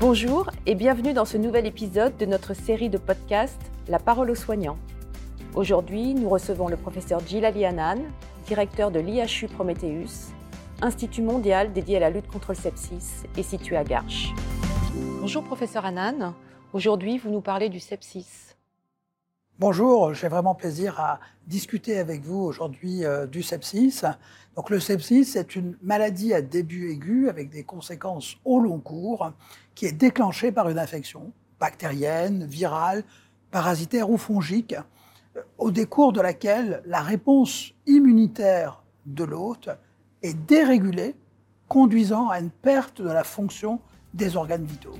Bonjour et bienvenue dans ce nouvel épisode de notre série de podcasts La parole aux soignants. Aujourd'hui, nous recevons le professeur Djilali Hanane, directeur de l'IHU Prometheus, institut mondial dédié à la lutte contre le sepsis et situé à Garches. Bonjour professeur Hanane, aujourd'hui vous nous parlez du sepsis. Bonjour, j'ai vraiment plaisir à discuter avec vous aujourd'hui du sepsis. Donc, le sepsis, c'est une maladie à début aigu avec des conséquences au long cours qui est déclenchée par une infection bactérienne, virale, parasitaire ou fongique, au décours de laquelle la réponse immunitaire de l'hôte est dérégulée, conduisant à une perte de la fonction des organes vitaux.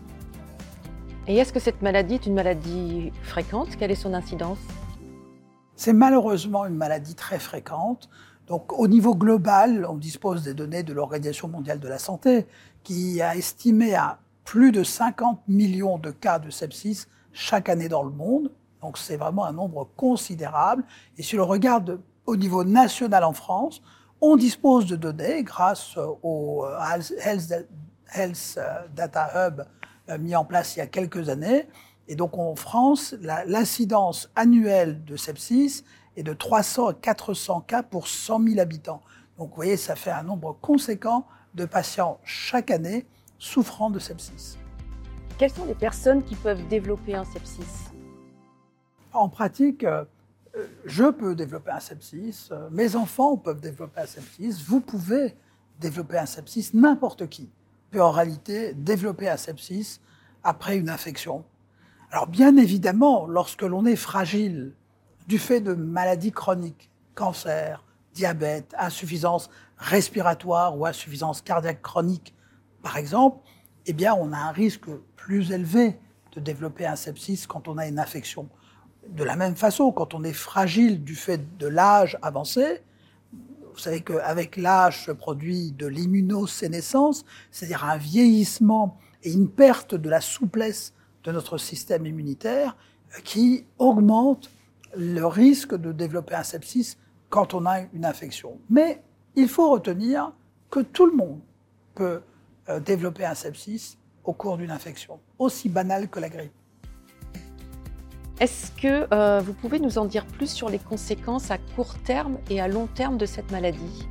Et est-ce que cette maladie est une maladie fréquente? Quelle est son incidence? C'est malheureusement une maladie très fréquente. Donc, au niveau global, on dispose des données de l'Organisation mondiale de la santé qui a estimé à plus de 50 millions de cas de sepsis chaque année dans le monde. Donc, c'est vraiment un nombre considérable. Et si on regarde au niveau national en France, on dispose de données grâce au Health Data Hub mis en place il y a quelques années. Et donc, en France, l'incidence annuelle de sepsis est de 300 à 400 cas pour 100 000 habitants. Donc, vous voyez, ça fait un nombre conséquent de patients chaque année souffrant de sepsis. Quelles sont les personnes qui peuvent développer un sepsis? En pratique, je peux développer un sepsis, mes enfants peuvent développer un sepsis, vous pouvez développer un sepsis, n'importe qui peut en réalité développer un sepsis après une infection. Alors bien évidemment, lorsque l'on est fragile du fait de maladies chroniques, cancer, diabète, insuffisance respiratoire ou insuffisance cardiaque chronique, par exemple, eh bien on a un risque plus élevé de développer un sepsis quand on a une infection. De la même façon, quand on est fragile du fait de l'âge avancé, vous savez qu'avec l'âge se produit de l'immunosénescence, c'est-à-dire un vieillissement et une perte de la souplesse de notre système immunitaire qui augmente le risque de développer un sepsis quand on a une infection. Mais il faut retenir que tout le monde peut développer un sepsis au cours d'une infection, aussi banale que la grippe. Est-ce que vous pouvez nous en dire plus sur les conséquences à court terme et à long terme de cette maladie?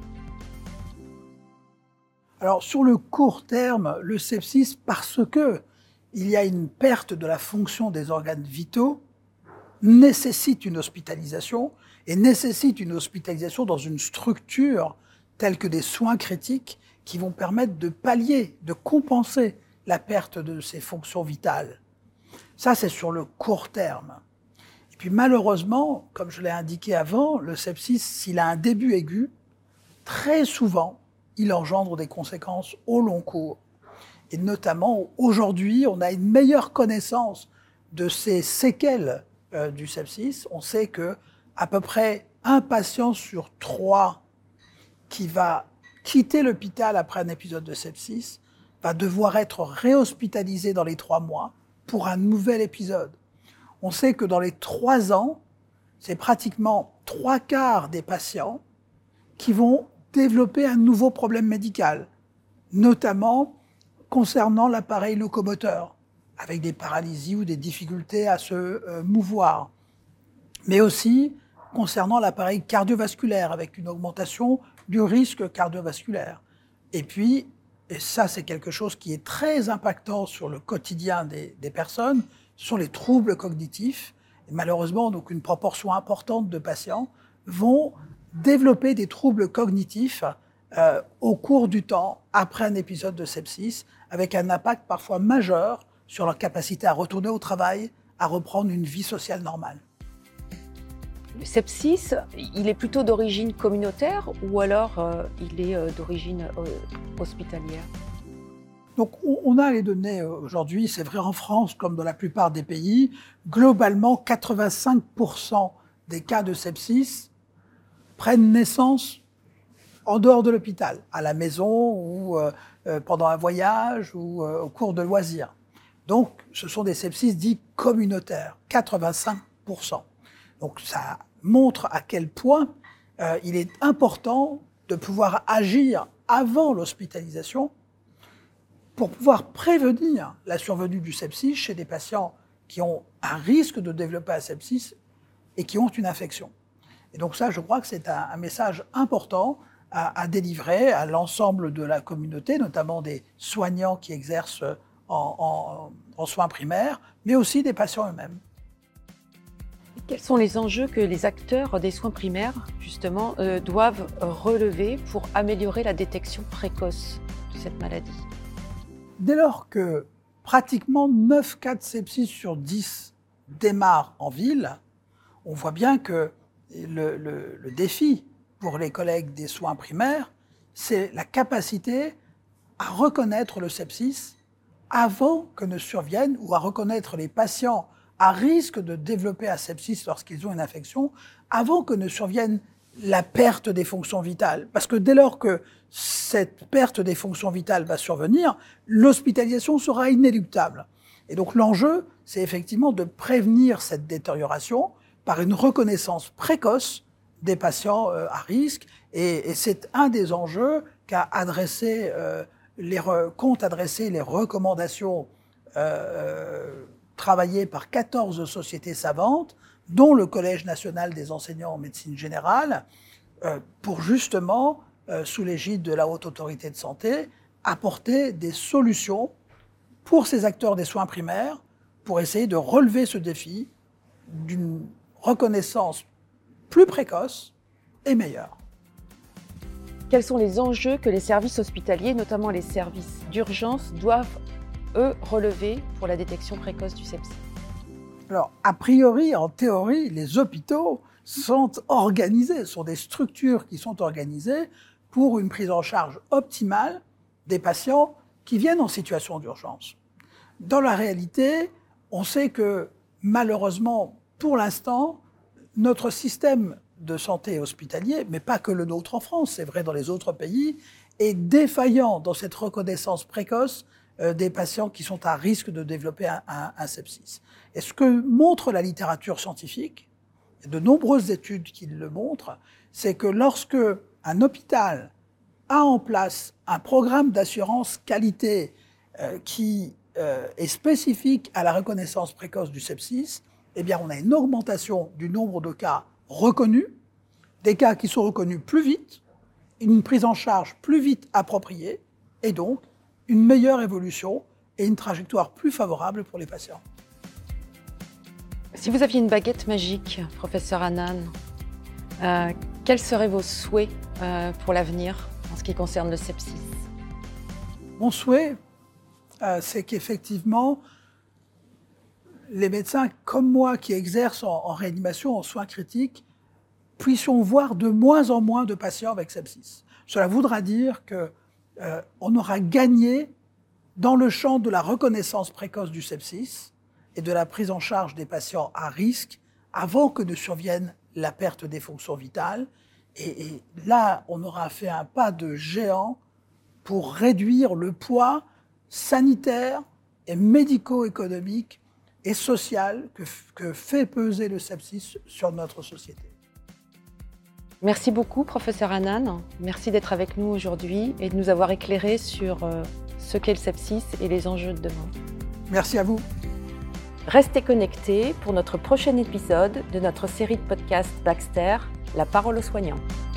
Alors, sur le court terme, le sepsis, parce qu'il y a une perte de la fonction des organes vitaux, nécessite une hospitalisation, et nécessite une hospitalisation dans une structure telle que des soins critiques qui vont permettre de pallier, de compenser la perte de ces fonctions vitales. Ça, c'est sur le court terme. Et puis malheureusement, comme je l'ai indiqué avant, le sepsis, s'il a un début aigu, très souvent, il engendre des conséquences au long cours. Et notamment, aujourd'hui, on a une meilleure connaissance de ces séquelles du sepsis. On sait qu'à peu près un patient sur 3 qui va quitter l'hôpital après un épisode de sepsis va devoir être réhospitalisé dans les 3 mois pour un nouvel épisode. On sait que dans les 3 ans, c'est pratiquement 3/4 des patients qui vont développer un nouveau problème médical, notamment concernant l'appareil locomoteur, avec des paralysies ou des difficultés à se mouvoir, mais aussi concernant l'appareil cardiovasculaire, avec une augmentation du risque cardiovasculaire. Et puis, et ça c'est quelque chose qui est très impactant sur le quotidien des personnes, ce sont les troubles cognitifs. Et malheureusement, donc une proportion importante de patients vont développer des troubles cognitifs au cours du temps, après un épisode de sepsis, avec un impact parfois majeur sur leur capacité à retourner au travail, à reprendre une vie sociale normale. Le sepsis, il est plutôt d'origine communautaire ou alors il est d'origine hospitalière? Donc on a les données aujourd'hui, c'est vrai en France comme dans la plupart des pays. Globalement, 85% des cas de sepsis prennent naissance en dehors de l'hôpital, à la maison ou pendant un voyage ou au cours de loisirs. Donc ce sont des sepsis dits communautaires, 85%. Donc ça montre à quel point il est important de pouvoir agir avant l'hospitalisation pour pouvoir prévenir la survenue du sepsis chez des patients qui ont un risque de développer un sepsis et qui ont une infection. Et donc ça, je crois que c'est un message important à délivrer à l'ensemble de la communauté, notamment des soignants qui exercent en soins primaires, mais aussi des patients eux-mêmes. Quels sont les enjeux que les acteurs des soins primaires, justement, doivent relever pour améliorer la détection précoce de cette maladie? Dès lors que pratiquement 9 cas de sepsis sur 10 démarrent en ville, on voit bien que le défi pour les collègues des soins primaires, c'est la capacité à reconnaître le sepsis avant que ne survienne, ou à reconnaître les patients à risque de développer un sepsis lorsqu'ils ont une infection, avant que ne survienne la perte des fonctions vitales. Parce que dès lors que cette perte des fonctions vitales va survenir, l'hospitalisation sera inéluctable. Et donc l'enjeu, c'est effectivement de prévenir cette détérioration par une reconnaissance précoce des patients à risque. Et c'est un des enjeux qu'ont adressé les recommandations travaillées par 14 sociétés savantes, dont le Collège national des enseignants en médecine générale, pour justement, sous l'égide de la Haute Autorité de Santé, apporter des solutions pour ces acteurs des soins primaires, pour essayer de relever ce défi d'une reconnaissance plus précoce et meilleure. Quels sont les enjeux que les services hospitaliers, notamment les services d'urgence, doivent, eux, relever pour la détection précoce du sepsis? Alors, a priori, en théorie, les hôpitaux sont organisés, sont des structures qui sont organisées pour une prise en charge optimale des patients qui viennent en situation d'urgence. Dans la réalité, on sait que, malheureusement, pour l'instant, notre système de santé hospitalier, mais pas que le nôtre en France, c'est vrai dans les autres pays, est défaillant dans cette reconnaissance précoce des patients qui sont à risque de développer un sepsis. Et ce que montre la littérature scientifique, et de nombreuses études qui le montrent, c'est que lorsque un hôpital a en place un programme d'assurance qualité qui est spécifique à la reconnaissance précoce du sepsis, eh bien on a une augmentation du nombre de cas reconnus, des cas qui sont reconnus plus vite, une prise en charge plus vite appropriée, et donc une meilleure évolution et une trajectoire plus favorable pour les patients. Si vous aviez une baguette magique, professeur Hannan, quels seraient vos souhaits pour l'avenir en ce qui concerne le sepsis? Mon souhait, c'est qu'effectivement, les médecins comme moi qui exercent en réanimation, en soins critiques, puissions voir de moins en moins de patients avec sepsis. Cela voudra dire qu'on aura gagné dans le champ de la reconnaissance précoce du sepsis et de la prise en charge des patients à risque avant que ne survienne la perte des fonctions vitales. Et là, on aura fait un pas de géant pour réduire le poids sanitaire et médico-économique et social que fait peser le sepsis sur notre société. Merci beaucoup, professeur Hannan. Merci d'être avec nous aujourd'hui et de nous avoir éclairé sur ce qu'est le sepsis et les enjeux de demain. Merci à vous. Restez connectés pour notre prochain épisode de notre série de podcasts Baxter, La parole aux soignants.